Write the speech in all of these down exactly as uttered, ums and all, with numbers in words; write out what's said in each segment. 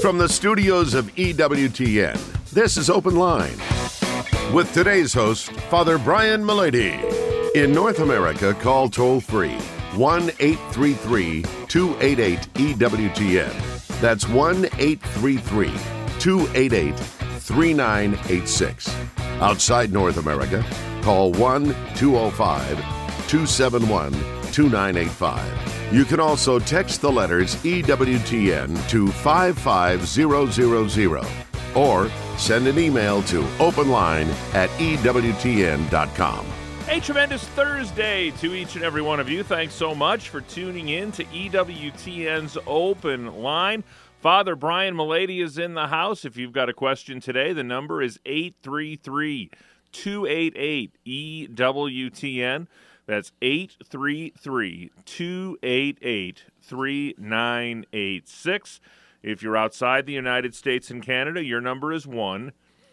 From the studios of E W T N, this is Open Line. With today's host, Father Brian Mullady. In North America, call toll-free one eight three three, two eight eight, E W T N. That's one eight three three, two eight eight, three nine eight six. Outside North America, call one two oh five, two seven one, two nine eight five. You can also text the letters E W T N to five five zero zero zero or send an email to openline at E W T N dot com. A tremendous Thursday to each and every one of you. Thanks so much for tuning in to E W T N's Open Line. Father Brian Mullady is in the house. If you've got a question today, the number is eight three three, two eight eight, E W T N. That's eight three three, two eight eight, three nine eight six. If you're outside the United States and Canada, your number is one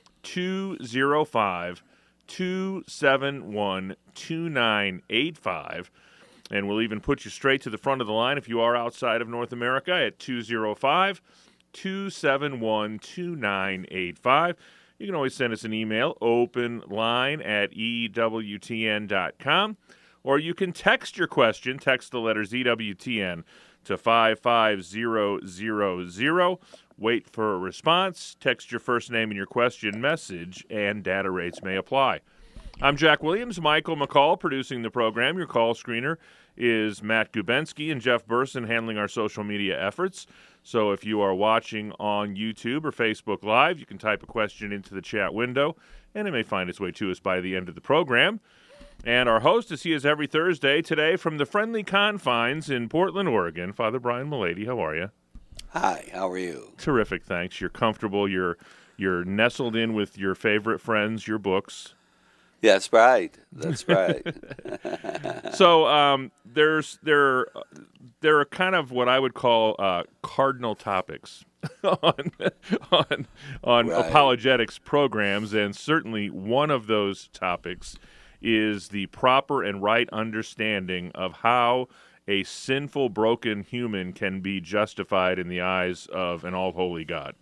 two oh five, two seven one, two nine eight five. And we'll even put you straight to the front of the line if you are outside of North America at two oh five, two seven one, two nine eight five. You can always send us an email, openline at E W T N dot com. Or you can text your question, text the letters E W T N to five five zero zero zero. Wait for a response, text your first name and your question message, and data rates may apply. I'm Jack Williams, Michael McCall producing the program. Your call screener is Matt Gubensky and Jeff Burson handling our social media efforts. So if you are watching on YouTube or Facebook Live, you can type a question into the chat window, and it may find its way to us by the end of the program. And our host, as he is every Thursday, today from the friendly confines in Portland, Oregon, Father Brian Mullady. How are you? Hi, how are you? Terrific, thanks. You're comfortable. You're you're nestled in with your favorite friends, your books. Yeah, that's right. That's right. So um, there's there there are kind of what I would call uh, cardinal topics on on on Right. apologetics programs, and certainly one of those topics is the proper and right understanding of how a sinful, broken human can be justified in the eyes of an all-holy God.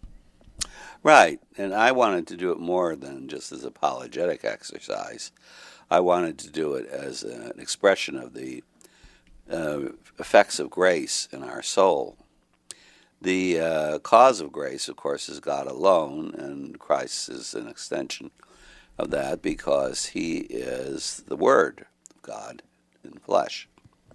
Right, and I wanted to do it more than just as apologetic exercise. I wanted to do it as an expression of the uh, effects of grace in our soul. The uh, cause of grace, of course, is God alone, and Christ is an extension of that because he is the Word of God in flesh.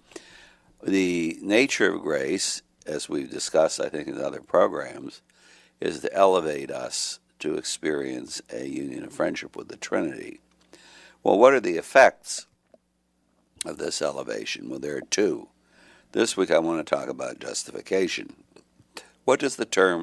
The nature of grace, as we've discussed, I think, in other programs, is to elevate us to experience a union of friendship with the Trinity. Well, what are the effects of this elevation? Well, there are two. This week I want to talk about justification. What does the term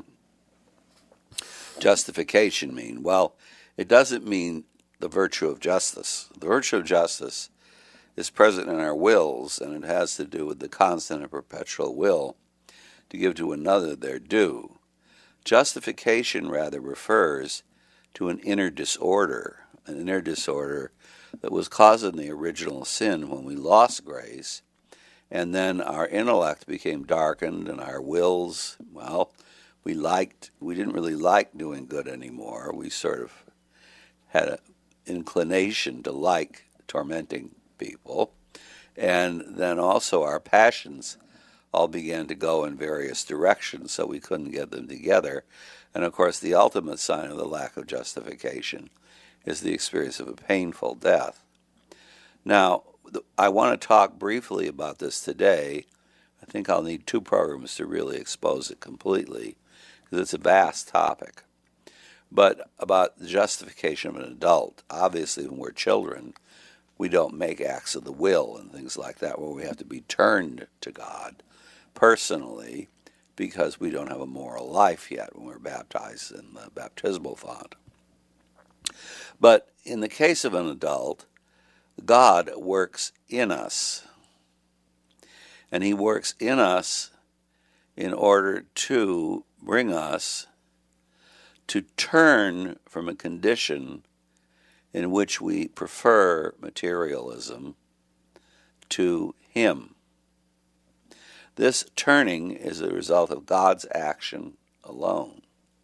justification mean? Well, it doesn't mean the virtue of justice. The virtue of justice is present in our wills, and it has to do with the constant and perpetual will to give to another their due. Justification rather refers to an inner disorder, an inner disorder that was causing the original sin when we lost grace, and then our intellect became darkened and our wills, well, we liked, we didn't really like doing good anymore. We sort of had an inclination to like tormenting people. And then also our passions all began to go in various directions, so we couldn't get them together. And of course, the ultimate sign of the lack of justification is the experience of a painful death. Now, I want to talk briefly about this today. I think I'll need two programs to really expose it completely, because it's a vast topic. But about the justification of an adult, obviously when we're children, we don't make acts of the will and things like that where we have to be turned to God personally because we don't have a moral life yet when we're baptized in the baptismal font. But in the case of an adult, God works in us. And he works in us in order to bring us to turn from a condition in which we prefer materialism to him. This turning is a result of God's action alone.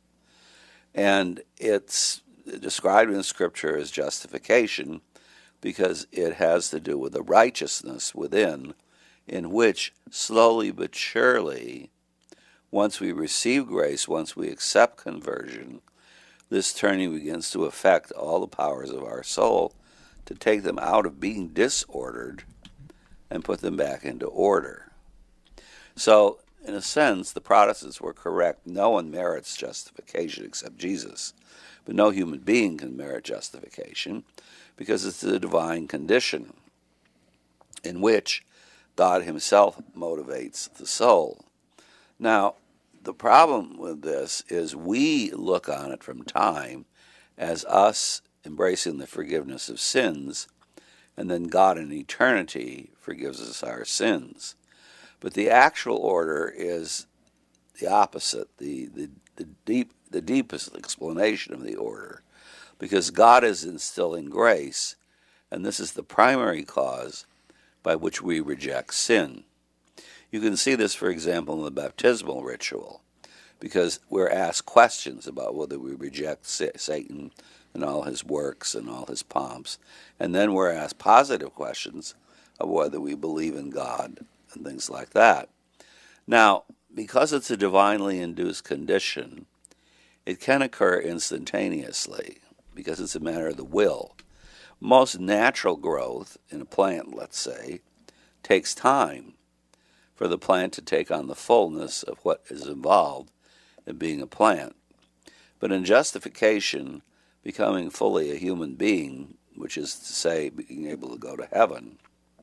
And it's described in Scripture as justification because it has to do with the righteousness within, in which slowly but surely, once we receive grace, once we accept conversion, this turning begins to affect all the powers of our soul to take them out of being disordered and put them back into order. So, in a sense, the Protestants were correct. No one merits justification except Jesus. But no human being can merit justification because it's a divine condition in which God himself motivates the soul. Now, the problem with this is we look on it from time as us embracing the forgiveness of sins, and then God in eternity forgives us our sins. But the actual order is the opposite, the, the, the, deep, the deepest explanation of the order, because God is instilling grace, and this is the primary cause by which we reject sin. You can see this, for example, in the baptismal ritual, because we're asked questions about whether we reject Satan and all his works and all his pomps, and then we're asked positive questions of whether we believe in God and things like that. Now, because it's a divinely induced condition, it can occur instantaneously because it's a matter of the will. Most natural growth in a plant, let's say, takes time for the plant to take on the fullness of what is involved in being a plant. But in justification, becoming fully a human being, which is to say being able to go to heaven,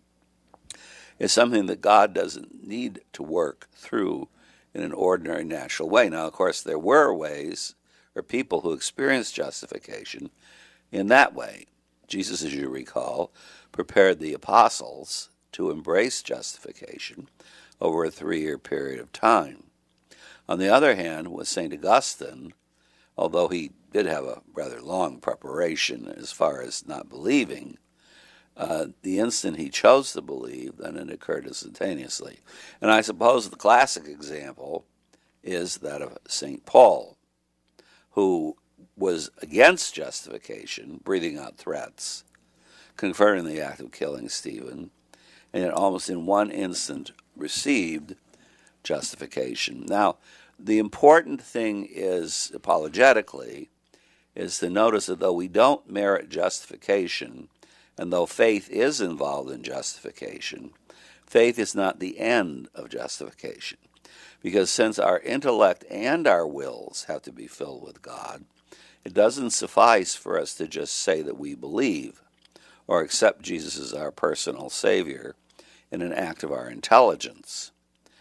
is something that God doesn't need to work through in an ordinary natural way. Now, of course, there were ways or people who experienced justification in that way. Jesus, as you recall, prepared the apostles to embrace justification over a three-year period of time. On the other hand, with Saint Augustine, although he did have a rather long preparation as far as not believing, uh, the instant he chose to believe, then it occurred instantaneously. And I suppose the classic example is that of Saint Paul, who was against justification, breathing out threats, conferring the act of killing Stephen, and yet almost in one instant received justification. Now, the important thing is, apologetically, is to notice that though we don't merit justification, and though faith is involved in justification, faith is not the end of justification. Because since our intellect and our wills have to be filled with God, it doesn't suffice for us to just say that we believe or accept Jesus as our personal Savior in an act of our intelligence.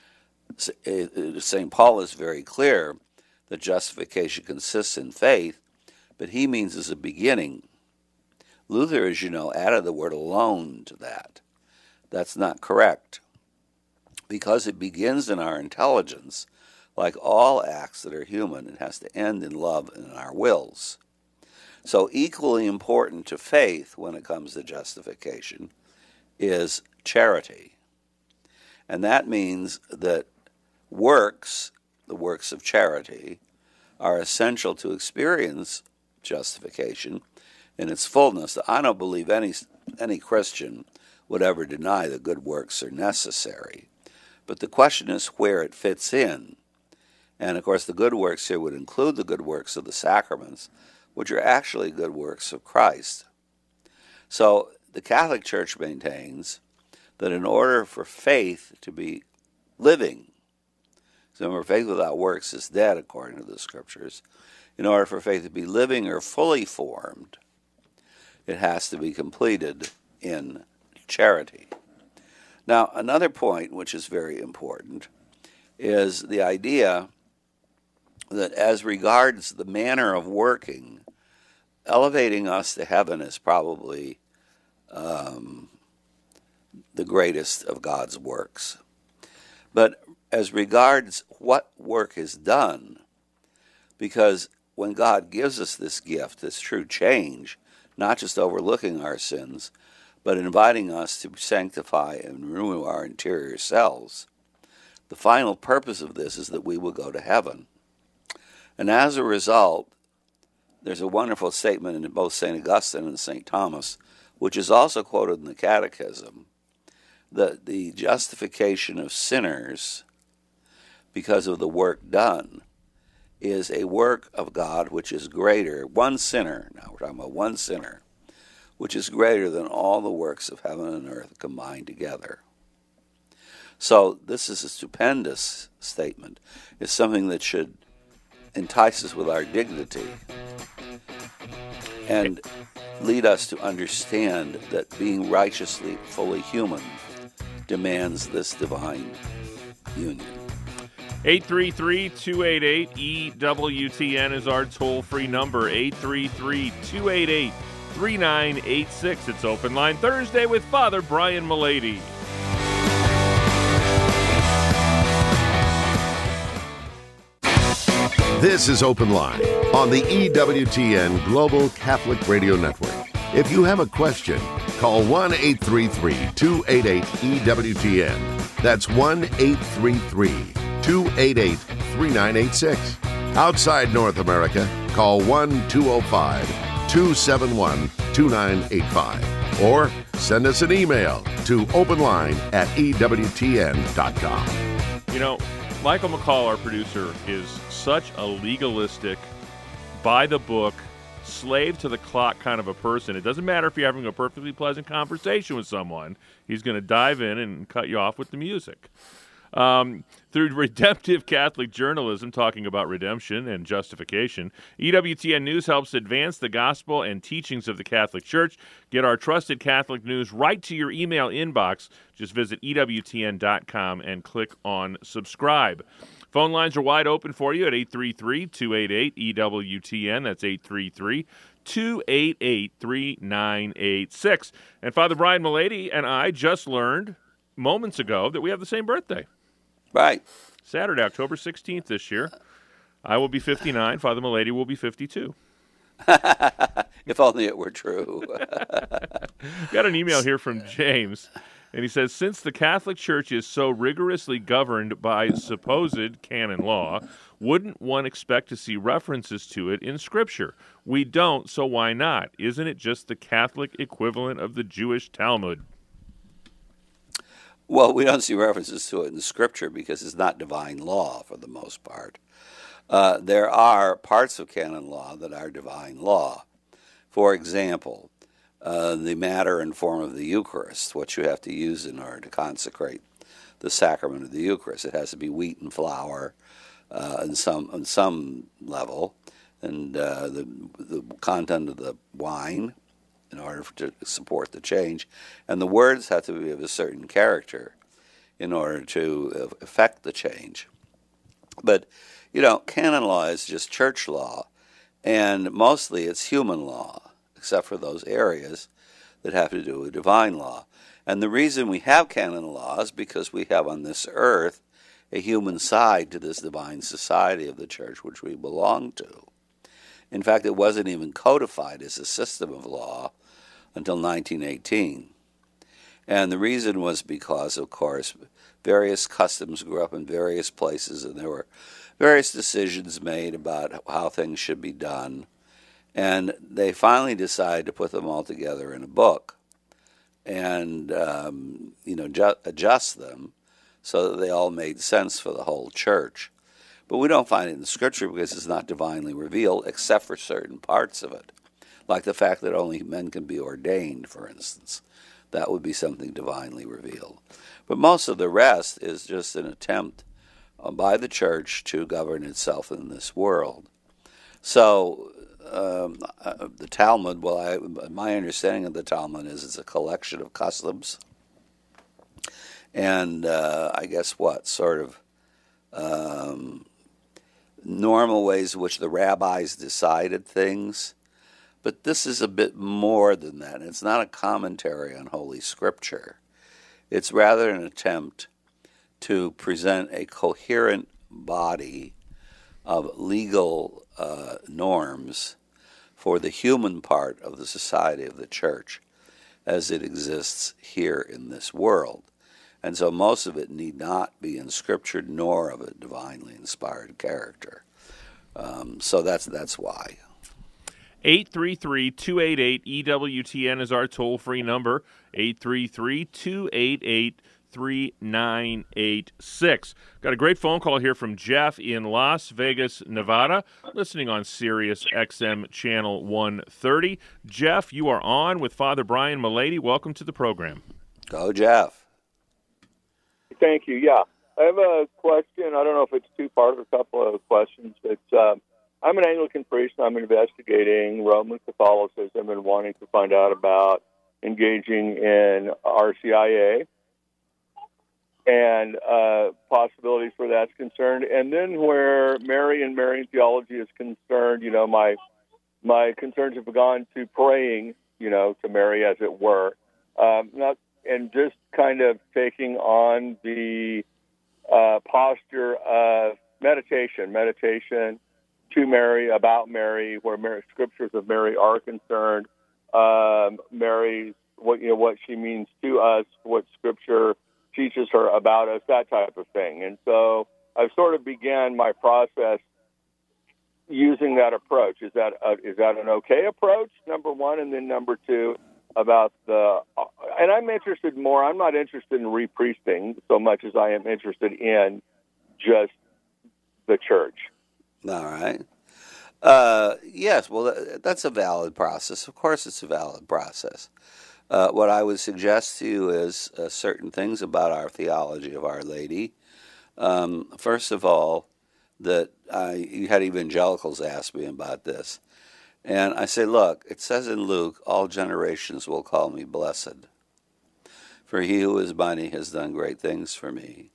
Saint Paul is very clear that justification consists in faith, but he means as a beginning. Luther, as you know, added the word alone to that. That's not correct, because it begins in our intelligence. Like all acts that are human, it has to end in love and in our wills. So equally important to faith when it comes to justification is charity. And that means that works, the works of charity, are essential to experience justification in its fullness. I don't believe any any Christian would ever deny that good works are necessary. But the question is where it fits in. And, of course, the good works here would include the good works of the sacraments, which are actually good works of Christ. So the Catholic Church maintains that in order for faith to be living, so remember, faith without works is dead, according to the Scriptures. In order for faith to be living or fully formed, it has to be completed in charity. Now, another point, which is very important, is the idea that as regards the manner of working, elevating us to heaven is probably um, the greatest of God's works. But as regards what work is done, because when God gives us this gift, this true change, not just overlooking our sins, but inviting us to sanctify and renew our interior selves, the final purpose of this is that we will go to heaven. And as a result, there's a wonderful statement in both Saint Augustine and Saint Thomas, which is also quoted in the Catechism, that the justification of sinners because of the work done is a work of God which is greater, one sinner, now we're talking about one sinner, which is greater than all the works of heaven and earth combined together. So this is a stupendous statement. It's something that should entice us with our dignity and lead us to understand that being righteously fully human demands this divine union. eight three three, two eight eight, E W T N is our toll-free number, eight three three, two eight eight, three nine eight six. It's Open Line Thursday with Father Brian Mullady. This is Open Line on the E W T N Global Catholic Radio Network. If you have a question, call one eight three three, two eight eight, E W T N. That's one eight three three, two eight eight, three nine eight six. Outside North America, call one two zero five, two seven one, two nine eight five. Or send us an email to openline at E W T N dot com. You know, Michael McCall, our producer, is such a legalistic, by-the-book, slave-to-the-clock kind of a person. It doesn't matter if you're having a perfectly pleasant conversation with someone. He's going to dive in and cut you off with the music. Um, through redemptive Catholic journalism, talking about redemption and justification, E W T N News helps advance the gospel and teachings of the Catholic Church. Get our trusted Catholic news right to your email inbox. Just visit E W T N dot com and click on subscribe. Phone lines are wide open for you at eight three three, two eight eight, E W T N. That's eight three three, two eight eight, three nine eight six. And Father Brian Mullady and I just learned moments ago that we have the same birthday. Right. Saturday, October sixteenth this year. I will be fifty-nine. Father Mullady will be fifty-two. If only it were true. Got an email here from James, and he says, since the Catholic Church is so rigorously governed by supposed canon law, wouldn't one expect to see references to it in Scripture? We don't, so why not? Isn't it just the Catholic equivalent of the Jewish Talmud? Well, we don't see references to it in Scripture because it's not divine law for the most part. Uh, there are parts of canon law that are divine law. For example, uh, the matter and form of the Eucharist, what you have to use in order to consecrate the sacrament of the Eucharist. It has to be wheat and flour uh, on some on some level, and uh, the the content of the wine in order to support the change, and the words have to be of a certain character in order to effect the change. But, you know, canon law is just church law, and mostly it's human law, except for those areas that have to do with divine law. And the reason we have canon law is because we have on this earth a human side to this divine society of the church which we belong to. In fact, it wasn't even codified as a system of law until nineteen eighteen. And the reason was because, of course, various customs grew up in various places, and there were various decisions made about how things should be done. And they finally decided to put them all together in a book and, um, you know, ju- adjust them so that they all made sense for the whole church. But we don't find it in Scripture because it's not divinely revealed, except for certain parts of it, like the fact that only men can be ordained, for instance. That would be something divinely revealed. But most of the rest is just an attempt by the church to govern itself in this world. So um, uh, the Talmud, well, I, my understanding of the Talmud is it's a collection of customs. And uh, I guess what, sort of um, normal ways in which the rabbis decided things. But this is a bit more than that. It's not a commentary on Holy Scripture. It's rather an attempt to present a coherent body of legal uh, norms for the human part of the society of the church as it exists here in this world. And so most of it need not be in Scripture nor of a divinely inspired character. Um, so that's that's why. eight three three, two eight eight, E W T N is our toll-free number, eight three three, two eight eight, three nine eight six. Got a great phone call here from Jeff in Las Vegas, Nevada, listening on Sirius X M Channel one thirty. Jeff, you are on with Father Brian Mullady. Welcome to the program. Go, Jeff. Thank you. Yeah, I have a question. I don't know if it's two-part or a couple of questions. It's um, I'm an Anglican priest, and I'm investigating Roman Catholicism and wanting to find out about engaging in R C I A and uh, possibilities where that's concerned. And then where Mary and Marian theology is concerned, you know, my my concerns have gone to praying, you know, to Mary, as it were, um, not and just kind of taking on the uh, posture of meditation, meditation to Mary, about Mary, where Mary, scriptures of Mary are concerned, um, Mary's, what, you know, what she means to us, what Scripture teaches her about us, that type of thing. And so I've sort of began my process using that approach. Is that a, is that an okay approach, number one? And then number two, about the, and I'm interested more, I'm not interested in repriesting so much as I am interested in just the church. All right. Uh, yes, well, that's a valid process. Of course it's a valid process. Uh, what I would suggest to you is uh, certain things about our theology of Our Lady. Um, first of all, that I, you had evangelicals ask me about this. And I say, look, it says in Luke, all generations will call me blessed. For he who is mighty has done great things for me.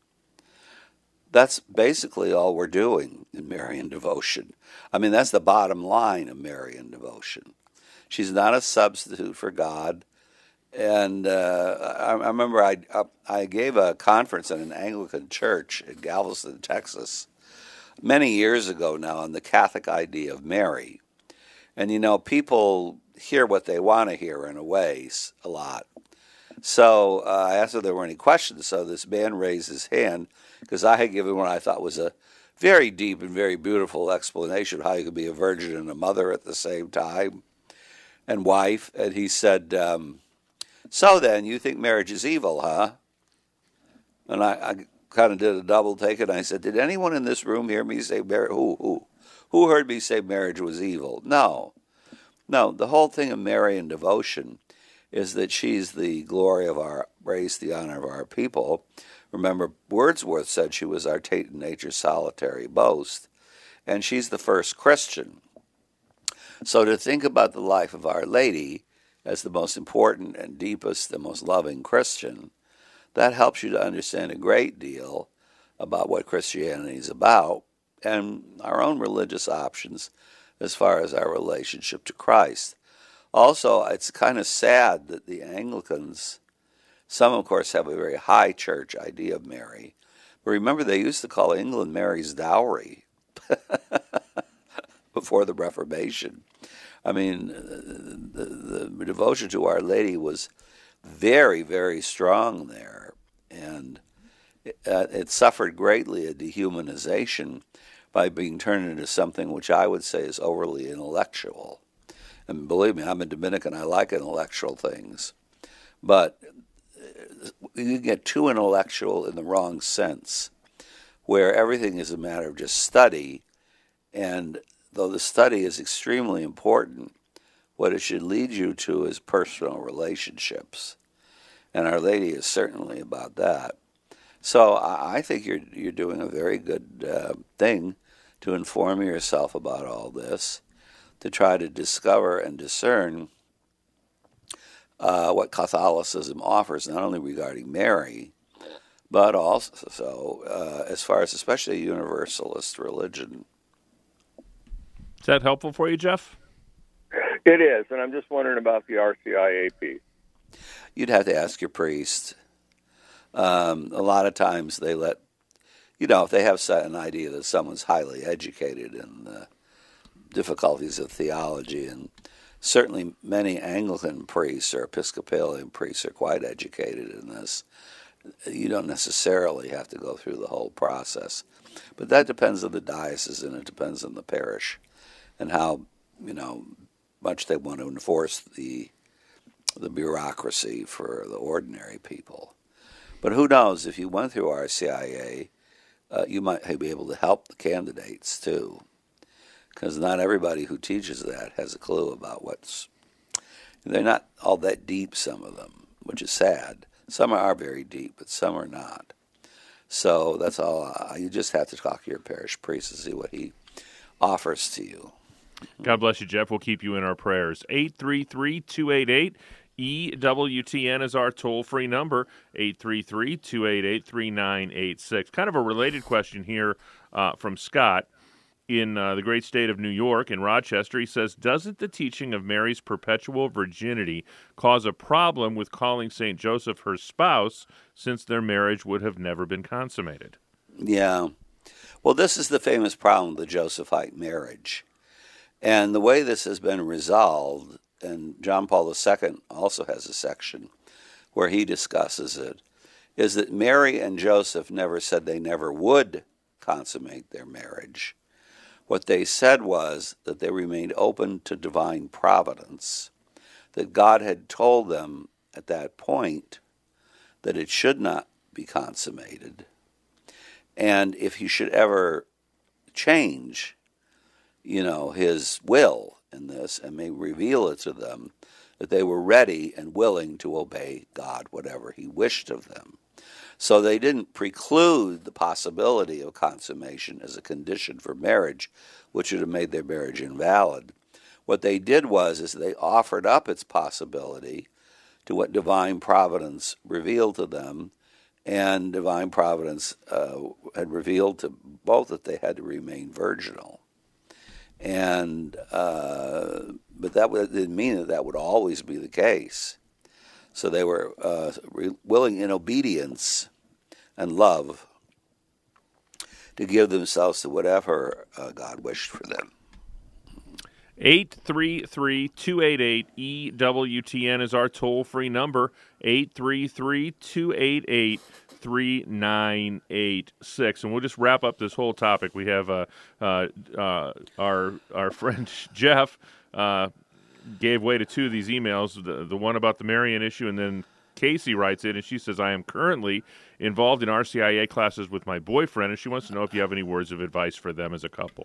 That's basically all we're doing in Marian devotion. I mean, that's the bottom line of Marian devotion. She's not a substitute for God. And uh, I, I remember I, I gave a conference in an Anglican church in Galveston, Texas, many years ago now, on the Catholic idea of Mary. And, you know, people hear what they want to hear in a way a lot. So uh, I asked if there were any questions. So this man raised his hand because I had given what I thought was a very deep and very beautiful explanation of how you could be a virgin and a mother at the same time and wife. And he said, um, so then, you think marriage is evil, huh? And I, I kind of did a double take, and I said, did anyone in this room hear me say marriage? Who, who? Who heard me say marriage was evil? No. No, the whole thing of Marian devotion is that she's the glory of our race, the honor of our people. Remember, Wordsworth said she was our taint nature's solitary boast, and she's the first Christian. So to think about the life of Our Lady as the most important and deepest and most loving Christian, that helps you to understand a great deal about what Christianity is about and our own religious options as far as our relationship to Christ. Also, it's kind of sad that the Anglicans, some of course have a very high church idea of Mary, but remember they used to call England Mary's dowry before the Reformation. I mean, the, the devotion to Our Lady was very, very strong there, and it, uh, it suffered greatly a dehumanization by being turned into something which I would say is overly intellectual. And believe me, I'm a Dominican, I like intellectual things. But you get too intellectual in the wrong sense, where everything is a matter of just study, and though the study is extremely important, what it should lead you to is personal relationships. And Our Lady is certainly about that. So I think you're you're doing a very good uh, thing to inform yourself about all this, to try to discover and discern uh, what Catholicism offers, not only regarding Mary, but also uh, as far as especially a universalist religion. Is that helpful for you, Jeff? It is, and I'm just wondering about the R C I A piece. You'd have to ask your priest. Um, a lot of times they let, you know, if they have an idea that someone's highly educated in the difficulties of theology, and certainly many Anglican priests or Episcopalian priests are quite educated in this, you don't necessarily have to go through the whole process. But that depends on the diocese, and it depends on the parish and how, you know, much they want to enforce the the bureaucracy for the ordinary people. But who knows, if you went through R C I A, uh, you might be able to help the candidates too, because not everybody who teaches that has a clue about what's, they're not all that deep, some of them, which is sad. Some are very deep, but some are not. So that's all. Uh, you just have to talk to your parish priest to see what he offers to you. God bless you, Jeff. We'll keep you in our prayers. eight three three, two eight eight, E W T N is our toll-free number, eight three three, two eight eight, three nine eight six. Kind of a related question here uh, from Scott in uh, the great state of New York, in Rochester. He says, doesn't the teaching of Mary's perpetual virginity cause a problem with calling Saint Joseph her spouse, since their marriage would have never been consummated? Yeah. Well, this is the famous problem with the Josephite marriage. And the way this has been resolved, and John Paul the Second also has a section where he discusses it, is that Mary and Joseph never said they never would consummate their marriage. What they said was that they remained open to divine providence, that God had told them at that point that it should not be consummated. And if he should ever change, you know, his will in this and may reveal it to them, that they were ready and willing to obey God, whatever he wished of them. So they didn't preclude the possibility of consummation as a condition for marriage, which would have made their marriage invalid. What they did was is they offered up its possibility to what divine providence revealed to them, and divine providence uh, had revealed to both that they had to remain virginal. And uh, but that didn't mean that that would always be the case. So they were uh, re- willing in obedience and love to give themselves to whatever uh, God wished for them. eight three three, two eight eight, E W T N is our toll-free number, eight three three, two eight eight, three nine eight six. And we'll just wrap up this whole topic. We have uh, uh, uh, our our friend Jeff uh, gave way to two of these emails, the, the one about the Marian issue, and then Casey writes in, and she says, I am currently involved in R C I A classes with my boyfriend, and she wants to know if you have any words of advice for them as a couple.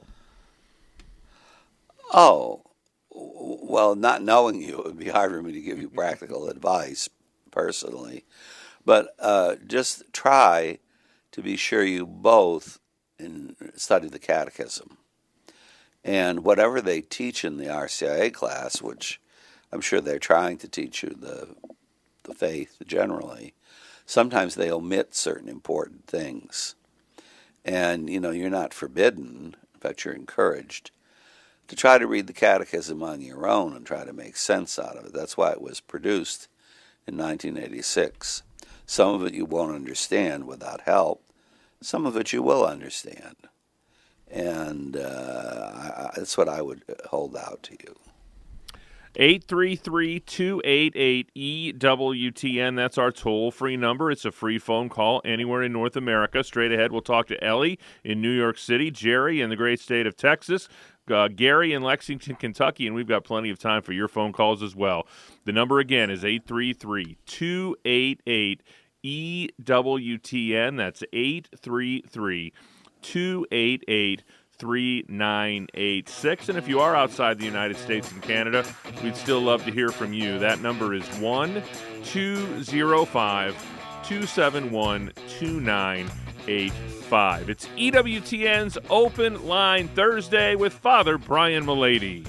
Oh, well, not knowing you, it would be hard for me to give you practical advice personally. But uh, just try to be sure you both in, study the catechism. And whatever they teach in the R C I A class, which I'm sure they're trying to teach you the the faith generally, sometimes they omit certain important things. And, you know, you're not forbidden, in fact, you're encouraged to try to read the catechism on your own and try to make sense out of it. That's why it was produced in nineteen eighty-six. Some of it you won't understand without help. Some of it you will understand. And uh, I, that's what I would hold out to you. eight three three, two eight eight, E W T N. That's our toll-free number. It's a free phone call anywhere in North America. Straight ahead, we'll talk to Ellie in New York City, Jerry in the great state of Texas, uh, Gary in Lexington, Kentucky, and we've got plenty of time for your phone calls as well. The number again is eight three three, two eight eight, E W T N. That's eight three three, two eight eight, three nine eight six. And if you are outside the United States and Canada, we'd still love to hear from you. That number is one two zero five, two seven one, two nine eight five. It's E W T N's Open Line Thursday with Father Brian Mullady.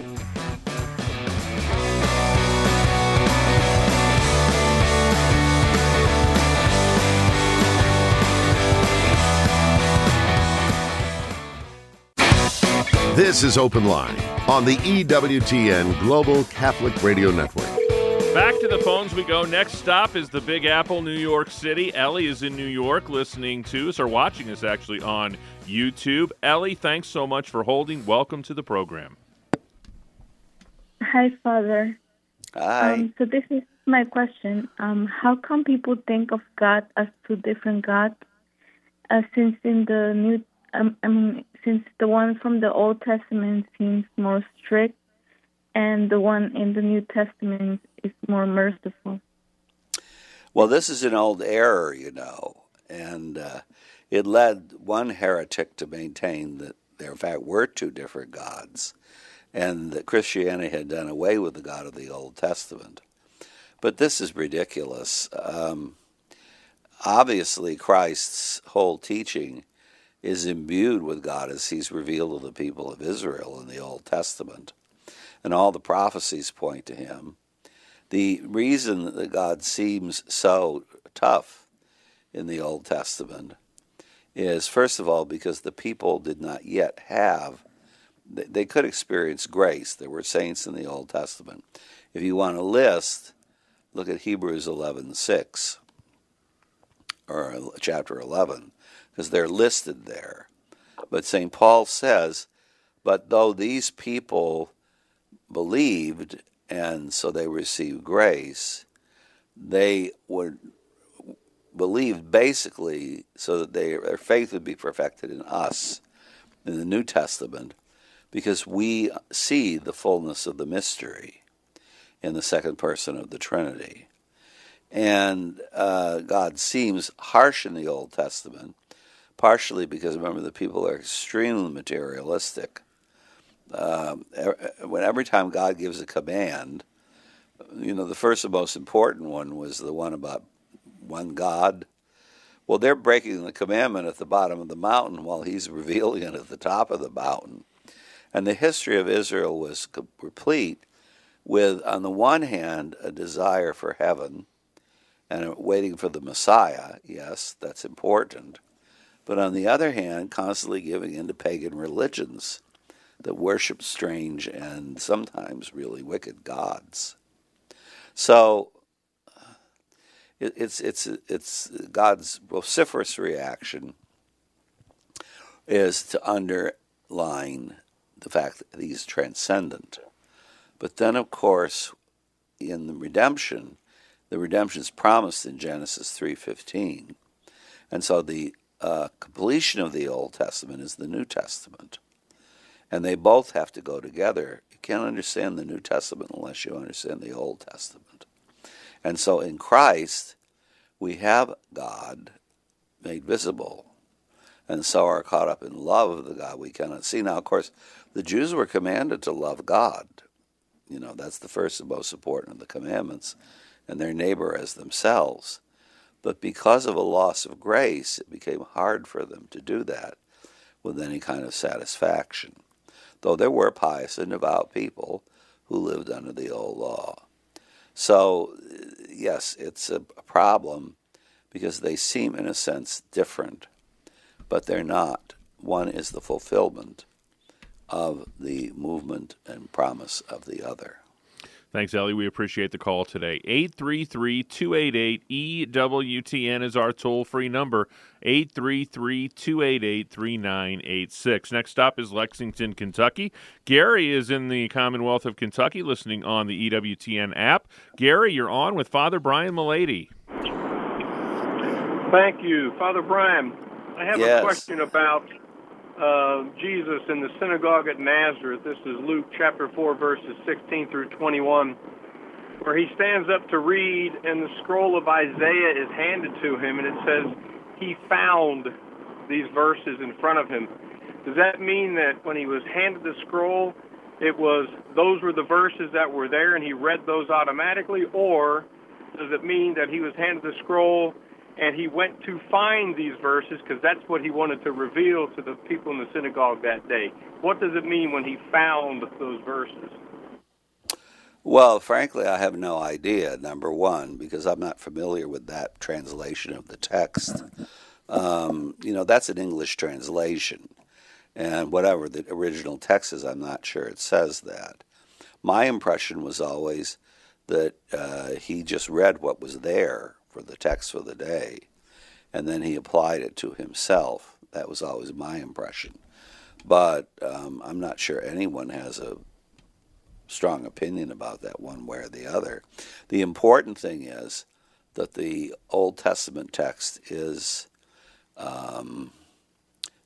This is Open Line on the E W T N Global Catholic Radio Network. Back to the phones we go. Next stop is the Big Apple, New York City. Ellie is in New York listening to us, or watching us actually on YouTube. Ellie, thanks so much for holding. Welcome to the program. Hi, Father. Hi. Um, so this is my question. Um, how come people think of God as two different gods? Uh, since in the New um, I mean, since the one from the Old Testament seems more strict, and the one in the New Testament is more merciful. Well, this is an old error, you know, and uh, it led one heretic to maintain that there, in fact, were two different gods, and that Christianity had done away with the God of the Old Testament. But this is ridiculous. Um, obviously, Christ's whole teaching is imbued with God as he's revealed to the people of Israel in the Old Testament, and all the prophecies point to him. The reason that God seems so tough in the Old Testament is, first of all, because the people did not yet have, they could experience grace. There were saints in the Old Testament. If you want a list, look at Hebrews eleven six, or chapter eleven, because they're listed there. But Saint Paul says, but though these people believed, and so they received grace, they would believe basically so that they, their faith would be perfected in us, in the New Testament, because we see the fullness of the mystery in the second person of the Trinity. And uh, God seems harsh in the Old Testament, partially because, remember, the people are extremely materialistic. Um, when every time God gives a command, you know, the first and most important one was the one about one God. Well, they're breaking the commandment at the bottom of the mountain while he's revealing it at the top of the mountain. And the history of Israel was replete with, on the one hand, a desire for heaven and waiting for the Messiah. Yes, that's important. But on the other hand, constantly giving in to pagan religions that worship strange and sometimes really wicked gods. So it, it's it's it's God's vociferous reaction is to underline the fact that he's transcendent. But then, of course, in the redemption, the redemption is promised in Genesis three fifteen, and so the uh, completion of the Old Testament is the New Testament. And they both have to go together. You can't understand the New Testament unless you understand the Old Testament. And so in Christ, we have God made visible, and so are caught up in love of the God we cannot see. Now, of course, the Jews were commanded to love God. You know, that's the first and most important of the commandments, and their neighbor as themselves. But because of a loss of grace, it became hard for them to do that with any kind of satisfaction, though there were pious and devout people who lived under the old law. So, yes, it's a problem because they seem, in a sense, different, but they're not. One is the fulfillment of the movement and promise of the other. Thanks, Ellie. We appreciate the call today. eight three three, two eight eight, E W T N is our toll-free number, eight three three, two eight eight, three nine eight six. Next stop is Lexington, Kentucky. Gary is in the Commonwealth of Kentucky listening on the E W T N app. Gary, you're on with Father Brian Mullady. Thank you. Father Brian, I have Yes. a question about uh, Jesus in the synagogue at Nazareth. This is Luke chapter four, verses sixteen through twenty-one, where he stands up to read, and the scroll of Isaiah is handed to him, and it says he found these verses in front of him. Does that mean that when he was handed the scroll, it was those were the verses that were there and he read those automatically, or does it mean that he was handed the scroll and he went to find these verses because that's what he wanted to reveal to the people in the synagogue that day? What does it mean when he found those verses? Well, frankly, I have no idea, number one, because I'm not familiar with that translation of the text. Um, you know, that's an English translation. And whatever the original text is, I'm not sure it says that. My impression was always that uh, he just read what was there for the text for the day, and then he applied it to himself. That was always my impression. But um, I'm not sure anyone has a strong opinion about that one way or the other. The important thing is that the Old Testament text is um,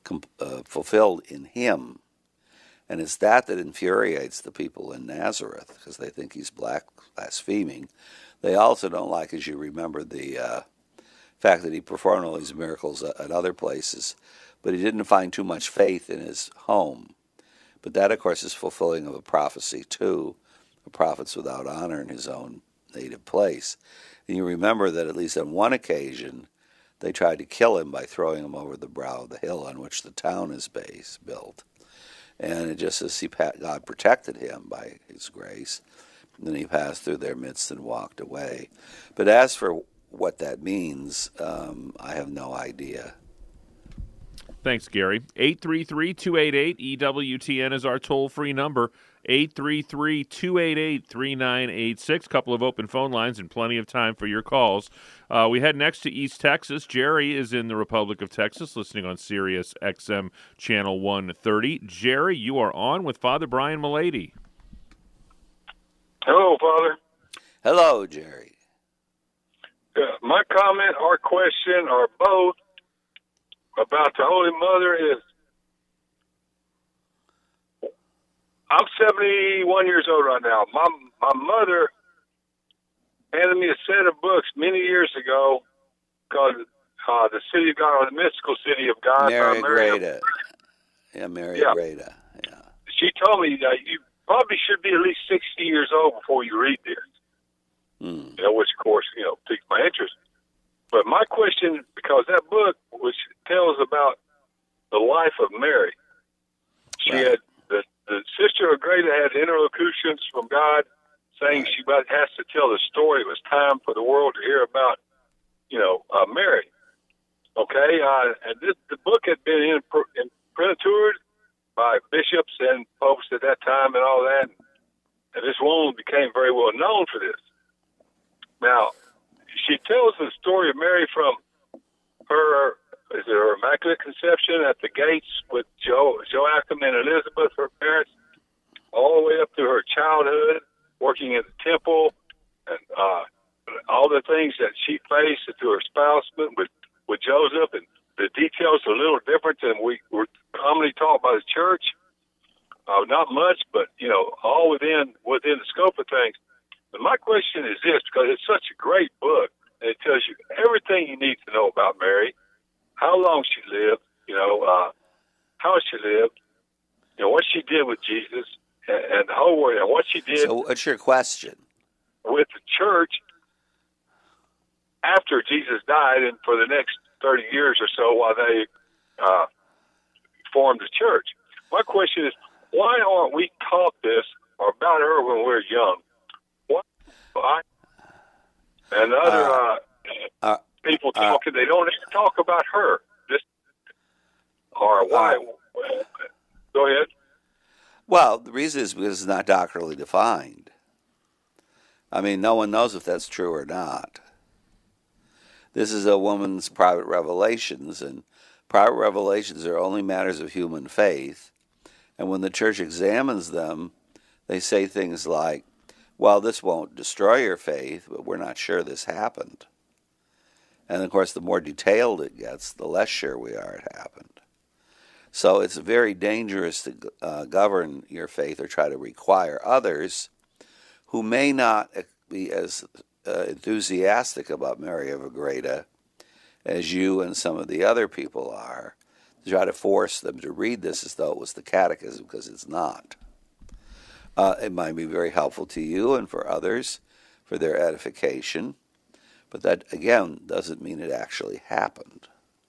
com- uh, fulfilled in him. And it's that that infuriates the people in Nazareth, because they think he's black blaspheming. They also don't like, as you remember, the uh, fact that he performed all these miracles at other places, but he didn't find too much faith in his home. But that, of course, is fulfilling of a prophecy, too, a prophet's without honor in his own native place. And you remember that at least on one occasion, they tried to kill him by throwing him over the brow of the hill on which the town is based, built. And it just as he, God protected him by his grace, and then he passed through their midst and walked away. But as for what that means, um, I have no idea. Thanks, Gary. eight three three, two eight eight, E W T N is our toll-free number. eight three three, two eight eight, three nine eight six. Couple of open phone lines and plenty of time for your calls. Uh, we head next to East Texas. Jerry is in the Republic of Texas, listening on Sirius X M Channel one thirty. Jerry, you are on with Father Brian Mullady. Hello, Father. Hello, Jerry. Uh, my comment or question or both about the Holy Mother is, I'm seventy-one years old right now. My my mother handed me a set of books many years ago called uh, The City of God, or The Mystical City of God. Mary by Mary Greda. Yeah, Mary Yeah. Greda. Yeah. She told me that you probably should be at least sixty years old before you read this. Mm. You know, which of course, you know, piqued my interest. But my question, because that book, which tells about the life of Mary, she Right. had the, the sister of Greta had interlocutions from God, saying Right. she about has to tell the story. It was time for the world to hear about, you know, uh, Mary. Okay, uh, and this, the book had been in, in printed by bishops and popes at that time and all that. And this woman became very well known for this. Now, she tells the story of Mary from her, is it her Immaculate Conception at the gates with jo, Joachim and Elizabeth, her parents, all the way up to her childhood, working in the temple, and uh, all the things that she faced to her spousement with, with Joseph. And the details are a little different than we were commonly taught by the church. Uh, not much, but, you know, all within within the scope of things. But my question is this, because it's such a great book, and it tells you everything you need to know about Mary, how long she lived, you know, uh, how she lived, you know, what she did with Jesus, and, and the whole world, and what she did So what's your question? with the church after Jesus died, and for the next thirty years or so while they uh, formed the church. My question is, why aren't we taught this or about her when we we're young? Why? And other uh, Uh, uh, people uh, talking, they don't even talk about her. Just or why? Go ahead. Well, the reason is because it's not doctrinally defined. I mean, no one knows if that's true or not. This is a woman's private revelations, and private revelations are only matters of human faith. And when the church examines them, they say things like, well, this won't destroy your faith, but we're not sure this happened. And, of course, the more detailed it gets, the less sure we are it happened. So it's very dangerous to uh, govern your faith or try to require others who may not be as uh, enthusiastic about Mary of Agreda as you and some of the other people are, to try to force them to read this as though it was the catechism, because it's not. Uh, it might be very helpful to you and for others for their edification, but that, again, doesn't mean it actually happened.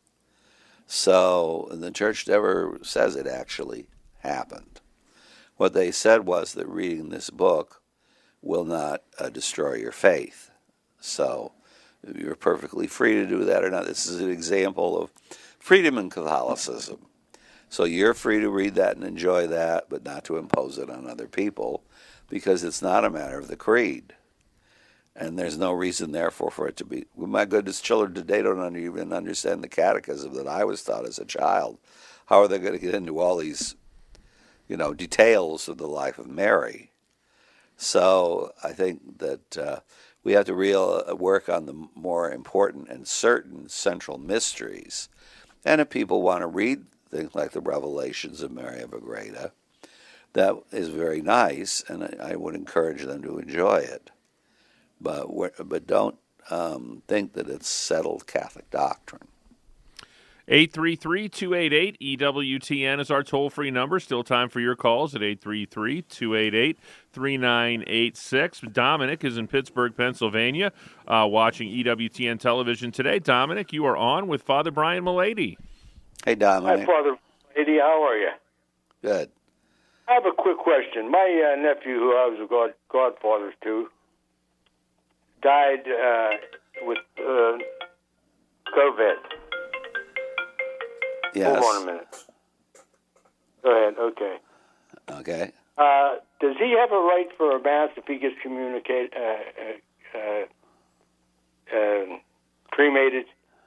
So the church never says it actually happened. What they said was that reading this book will not uh, destroy your faith. So you're perfectly free to do that or not. This is an example of freedom in Catholicism. So you're free to read that and enjoy that, but not to impose it on other people, because it's not a matter of the creed. And there's no reason, therefore, for it to be. My goodness, children today don't even understand the catechism that I was taught as a child. How are they going to get into all these, you know, details of the life of Mary? So I think that uh, we have to real uh, work on the more important and certain central mysteries. And if people want to read things like the Revelations of Mary of Agreda. That is very nice, and I, I would encourage them to enjoy it. But but don't um, think that it's settled Catholic doctrine. eight three three, two eight eight, E W T N is our toll-free number. Still time for your calls at eight three three, two eight eight, three nine eight six. Dominic is in Pittsburgh, Pennsylvania, uh, watching E W T N television today. Dominic, you are on with Father Brian Mulady. Hey, Dominic. Hi, Father Mulady. How are you? Good. I have a quick question. My uh, nephew, who I was a god, godfather to, died uh, with uh, COVID. Yes. Hold on a minute. Go ahead. Okay. Okay. Uh, does he have a right for a mass if he gets communicate, uh, uh, uh, uh, cremated?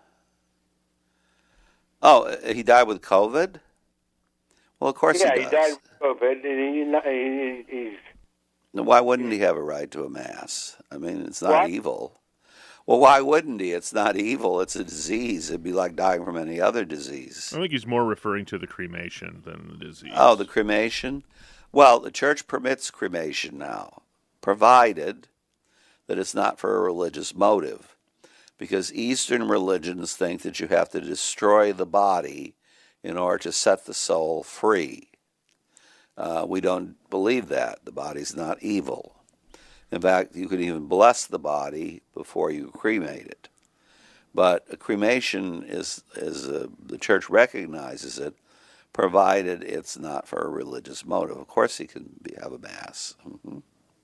Oh, he died with COVID? Well, of course yeah, he he, does. died with COVID. And he, he, he's Why wouldn't he have a right to a mass? I mean, it's not What? evil. Well, why wouldn't he? It's not evil. It's a disease. It'd be like dying from any other disease. I think he's more referring to the cremation than the disease. Oh, the cremation? Well, the church permits cremation now, provided that it's not for a religious motive. Because Eastern religions think that you have to destroy the body in order to set the soul free. Uh, we don't believe that. The body's not evil. In fact, you could even bless the body before you cremate it. But a cremation is, is a, the church recognizes it, provided it's not for a religious motive. Of course, he can be, have a mass. Mm-hmm.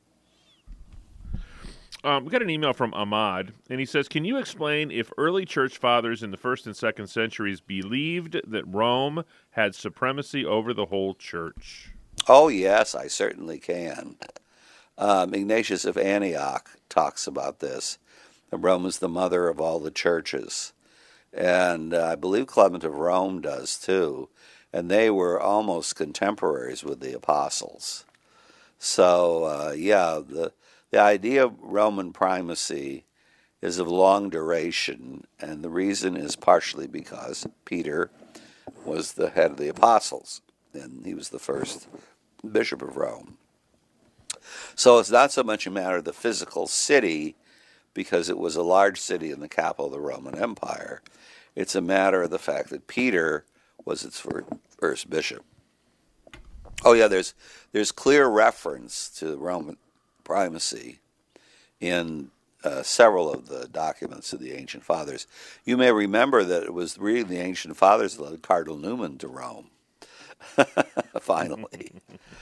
Um, we got an email from Ahmad, and he says, can you explain if early church fathers in the first and second centuries believed that Rome had supremacy over the whole church? Oh, yes, I certainly can. Um, Ignatius of Antioch talks about this. Rome is the mother of all the churches. And uh, I believe Clement of Rome does too. And they were almost contemporaries with the apostles. So, uh, yeah, the, the idea of Roman primacy is of long duration. And the reason is partially because Peter was the head of the apostles. And he was the first bishop of Rome. So it's not so much a matter of the physical city, because it was a large city in the capital of the Roman Empire. It's a matter of the fact that Peter was its first bishop. Oh yeah, there's there's clear reference to Roman primacy in uh, several of the documents of the ancient fathers. You may remember that it was really the ancient fathers that led Cardinal Newman to Rome. Finally.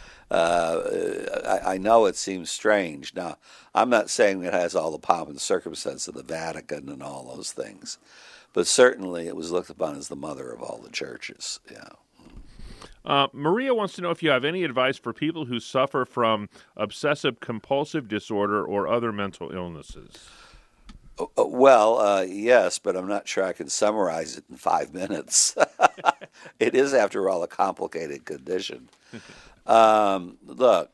Uh, I, I know it seems strange. Now, I'm not saying it has all the pomp and circumstance of the Vatican and all those things, but certainly it was looked upon as the mother of all the churches. Yeah. Uh, Maria wants to know if you have any advice for people who suffer from obsessive-compulsive disorder or other mental illnesses. Well, uh, yes, but I'm not sure I can summarize it in five minutes. It is, after all, a complicated condition. Um, look,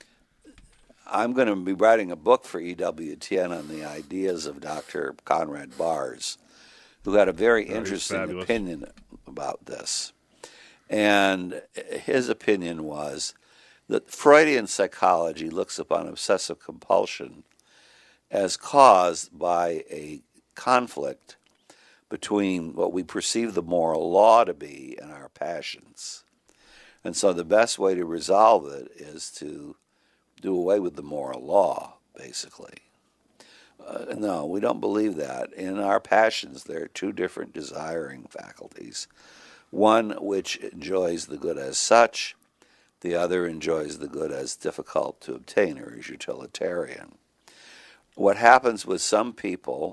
I'm going to be writing a book for E W T N on the ideas of Doctor Conrad Bars, who had a very oh, interesting opinion about this. And his opinion was that Freudian psychology looks upon obsessive compulsion as caused by a conflict between what we perceive the moral law to be and our passions. And so the best way to resolve it is to do away with the moral law, basically. Uh, no, we don't believe that. In our passions, there are two different desiring faculties. One which enjoys the good as such, the other enjoys the good as difficult to obtain, or is utilitarian. What happens with some people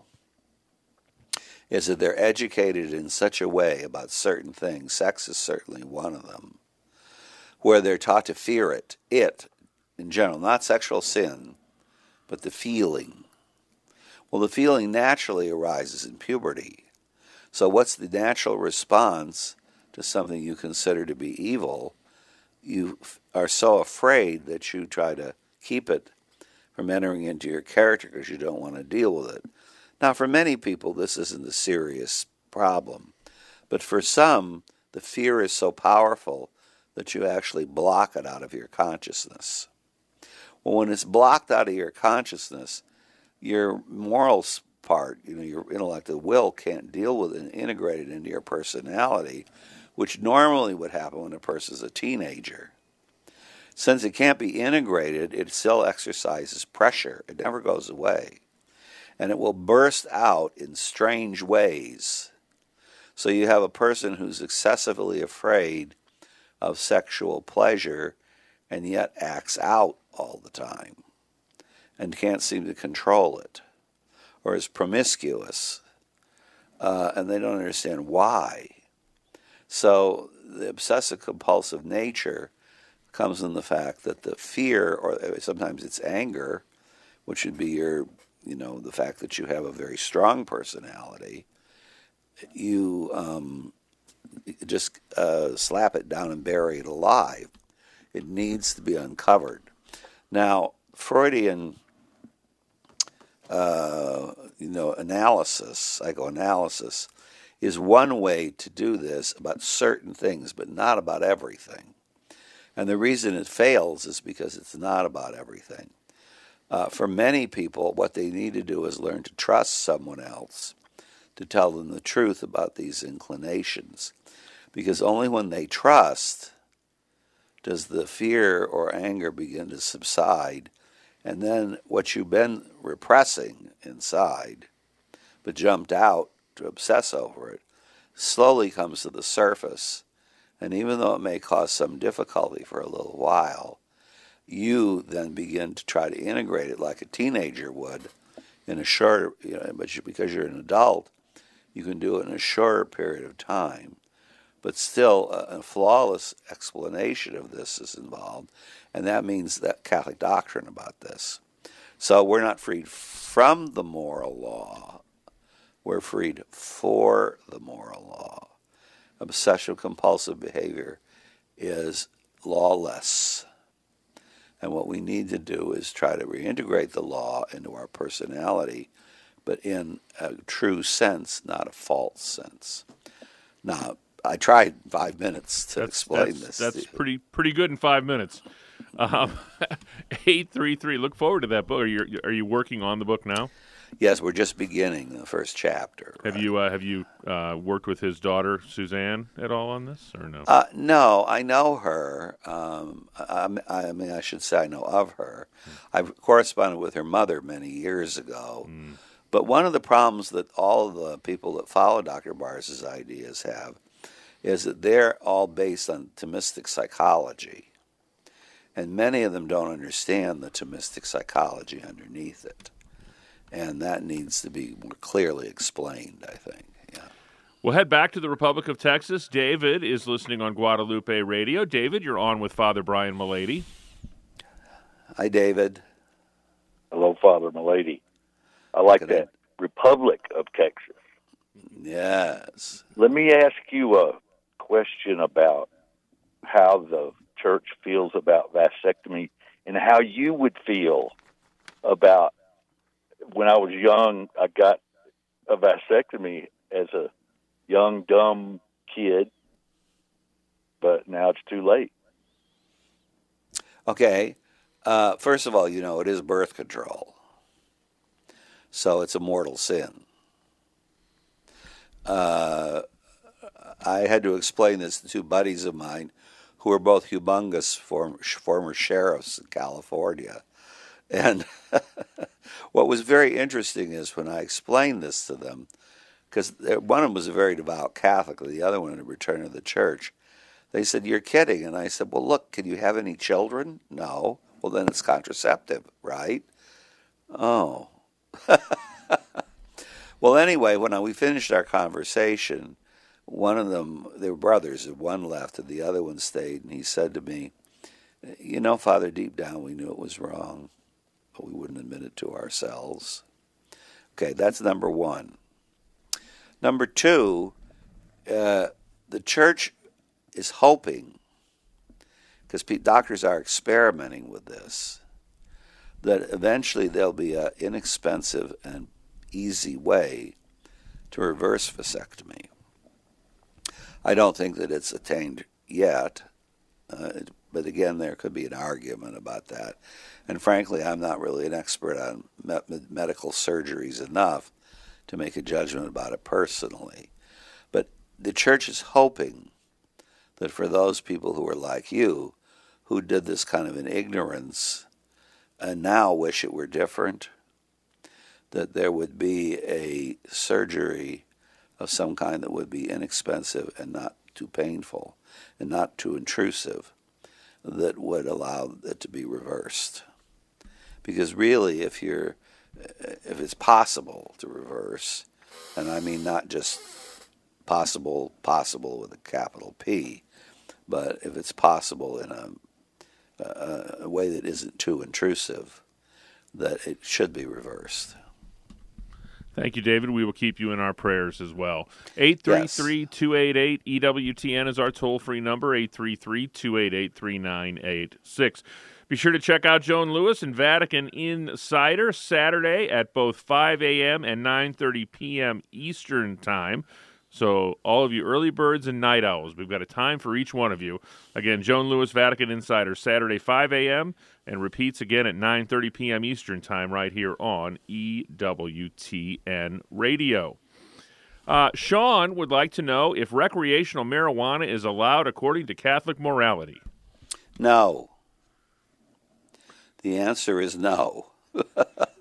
is that they're educated in such a way about certain things, sex is certainly one of them, where they're taught to fear it, it in general, not sexual sin, but the feeling. Well, the feeling naturally arises in puberty. So what's the natural response to something you consider to be evil? You are so afraid that you try to keep it from entering into your character because you don't want to deal with it. Now, for many people, this isn't a serious problem. But for some, the fear is so powerful that you actually block it out of your consciousness. Well, when it's blocked out of your consciousness, your morals part, you know, your intellect, the will, can't deal with it and integrate it into your personality, which normally would happen when a person's a teenager. Since it can't be integrated, it still exercises pressure. It never goes away. And it will burst out in strange ways. So you have a person who's excessively afraid of sexual pleasure and yet acts out all the time and can't seem to control it, or is promiscuous, uh, and they don't understand why. So the obsessive-compulsive nature comes in the fact that the fear, or sometimes it's anger, which would be your, you know, the fact that you have a very strong personality, you um, just uh, slap it down and bury it alive. It needs to be uncovered. Now, Freudian, uh, you know, analysis, psychoanalysis, is one way to do this about certain things, but not about everything. And the reason it fails is because it's not about everything. Uh, for many people, what they need to do is learn to trust someone else to tell them the truth about these inclinations. Because only when they trust does the fear or anger begin to subside. And then what you've been repressing inside, but jumped out to obsess over it, slowly comes to the surface. And even though it may cause some difficulty for a little while, you then begin to try to integrate it like a teenager would in a short, you know, but you, because you're an adult, you can do it in a shorter period of time. But still, a, a flawless explanation of this is involved, and that means that Catholic doctrine about this. So we're not freed from the moral law. We're freed for the moral law. Obsessive-compulsive behavior is lawless. And what we need to do is try to reintegrate the law into our personality, but in a true sense, not a false sense. Now, I tried five minutes to that's, explain that's, this. That's pretty pretty good in five minutes. Um, eight three three. Look forward to that book. Are you are you working on the book now? Yes, we're just beginning the first chapter. Have right? you uh, have you uh, worked with his daughter Suzanne at all on this, or no? Uh, no, I know her. Um, I, I mean, I should say I know of her. Mm. I've corresponded with her mother many years ago. Mm. But one of the problems that all of the people that follow Doctor Bars's ideas have is that they're all based on Thomistic psychology. And many of them don't understand the Thomistic psychology underneath it. And that needs to be more clearly explained, I think. Yeah. We'll head back to the Republic of Texas. David is listening on Guadalupe Radio. David, you're on with Father Brian Mullady. Hi, David. Hello, Father Mullady. I like Good that. day. Republic of Texas. Yes. Let me ask you a question about how the church feels about vasectomy and how you would feel about when I was young, I got a vasectomy as a young, dumb kid, but now it's too late. Okay. Uh, first of all, you know, it is birth control. So it's a mortal sin. Uh, I had to explain this to two buddies of mine who were both humongous form, former sheriffs in California. And what was very interesting is when I explained this to them, because one of them was a very devout Catholic, the other one a return to the church, they said, "You're kidding." And I said, "Well, look, can you have any children?" "No." "Well, then it's contraceptive, right?" "Oh." Well, anyway, when we finished our conversation, one of them, they were brothers, and one left and the other one stayed, and he said to me, "You know, Father, deep down we knew it was wrong, but we wouldn't admit it to ourselves." Okay, that's number one. Number two, uh, the church is hoping, because doctors are experimenting with this, that eventually there'll be an inexpensive and easy way to reverse vasectomy. I don't think that it's attained yet, uh, but again, there could be an argument about that. And frankly, I'm not really an expert on me- medical surgeries enough to make a judgment about it personally. But the church is hoping that for those people who are like you, who did this kind of in ignorance and now wish it were different, that there would be a surgery of some kind that would be inexpensive and not too painful and not too intrusive, that would allow it to be reversed. Because really, if you're, if it's possible to reverse, and I mean not just possible, possible with a capital P, but if it's possible in a, a, a way that isn't too intrusive, that it should be reversed. Thank you, David. We will keep you in our prayers as well. eight three three, two eight eight, E W T N is our toll-free number, eight three three, two eight eight, three nine eight six. Be sure to check out Joan Lewis and Vatican Insider Saturday at both five a.m. and nine thirty p.m. Eastern Time. So all of you early birds and night owls, we've got a time for each one of you. Again, Joan Lewis, Vatican Insider, Saturday, five a.m., and repeats again at nine thirty p.m. Eastern Time right here on E W T N Radio. Uh, Sean would like to know if recreational marijuana is allowed according to Catholic morality. No. The answer is no. uh,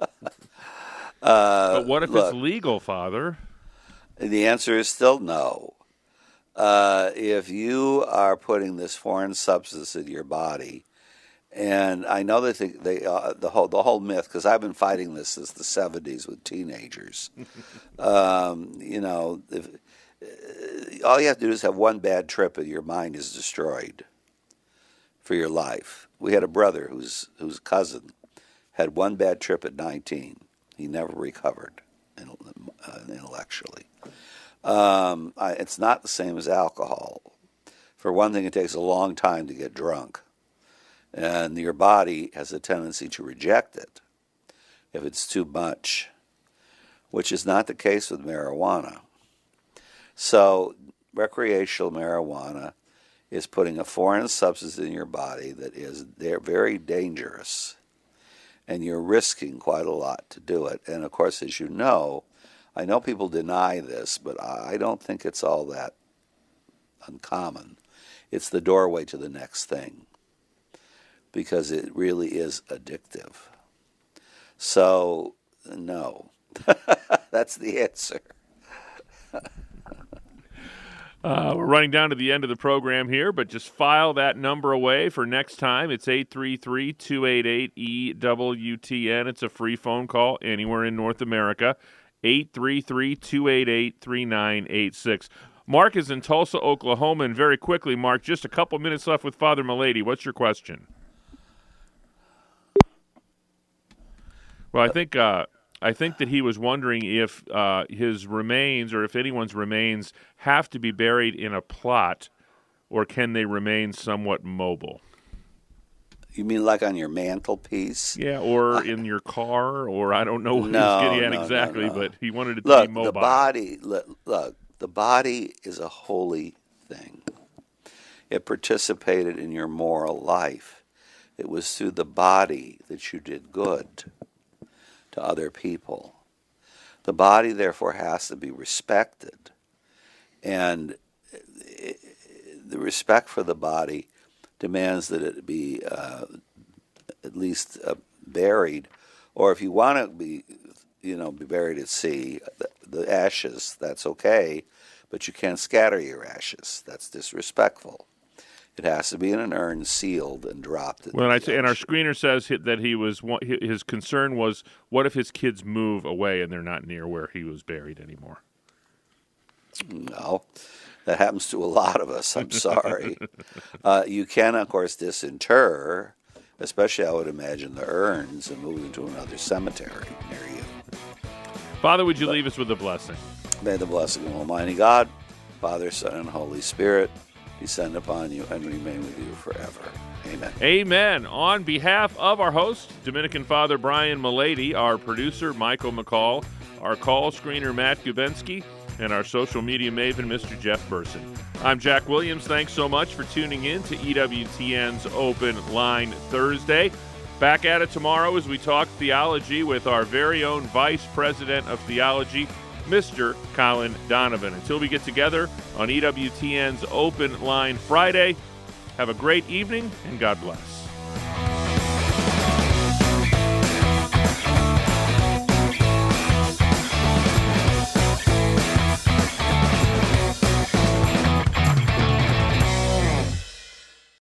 but what if look, it's legal, Father? The answer is still no. Uh, if you are putting this foreign substance in your body, and I know that they, they uh, the whole the whole myth, because I've been fighting this since the seventies with teenagers. um, you know, if, uh, all you have to do is have one bad trip, and your mind is destroyed for your life. We had a brother whose whose cousin had one bad trip at nineteen. He never recovered uh, intellectually. Um, I, it's not the same as alcohol. For one thing, it takes a long time to get drunk, and your body has a tendency to reject it if it's too much, which is not the case with marijuana. So recreational marijuana is putting a foreign substance in your body that is they're very dangerous, and you're risking quite a lot to do it. And of course, as you know, I know people deny this, but I don't think it's all that uncommon. It's the doorway to the next thing, because it really is addictive. So, no. That's the answer. Uh, we're running down to the end of the program here, but just file that number away for next time. It's eight three three, two eight eight, E W T N. It's a free phone call anywhere in North America. eight three three, two eight eight, three nine eight six. Mark is in Tulsa, Oklahoma, and very quickly, Mark, just a couple minutes left with Father Milady. What's your question? Well, I think uh, I think that he was wondering if uh, his remains, or if anyone's remains, have to be buried in a plot, or can they remain somewhat mobile? You mean like on your mantelpiece? Yeah, or in your car, or I don't know what no, he was getting at no, exactly, no, no. but he wanted it to look, be mobile. The body, look, look, the body is a holy thing. It participated in your moral life. It was through the body that you did good to other people. The body, therefore, has to be respected. And it, the respect for the body demands that it be uh, at least uh, buried, or if you want to be, you know, be buried at sea, the, the ashes, that's okay, but you can't scatter your ashes. That's disrespectful. It has to be in an urn, sealed, and dropped. Well, and, I say, and our screener says that he was his concern was, what if his kids move away and they're not near where he was buried anymore? No. That happens to a lot of us. I'm sorry. uh, you can, of course, disinter, especially I would imagine the urns, and move them to another cemetery near you. Father, would you but, leave us with a blessing? May the blessing of Almighty God, Father, Son, and Holy Spirit descend upon you and remain with you forever. Amen. Amen. On behalf of our host, Dominican Father Brian Milady, our producer, Michael McCall, our call screener, Matt Gubensky, and our social media maven, Mister Jeff Burson, I'm Jack Williams. Thanks so much for tuning in to E W T N's Open Line Thursday. Back at it tomorrow as we talk theology with our very own Vice President of Theology, Mister Colin Donovan. Until we get together on E W T N's Open Line Friday, have a great evening and God bless.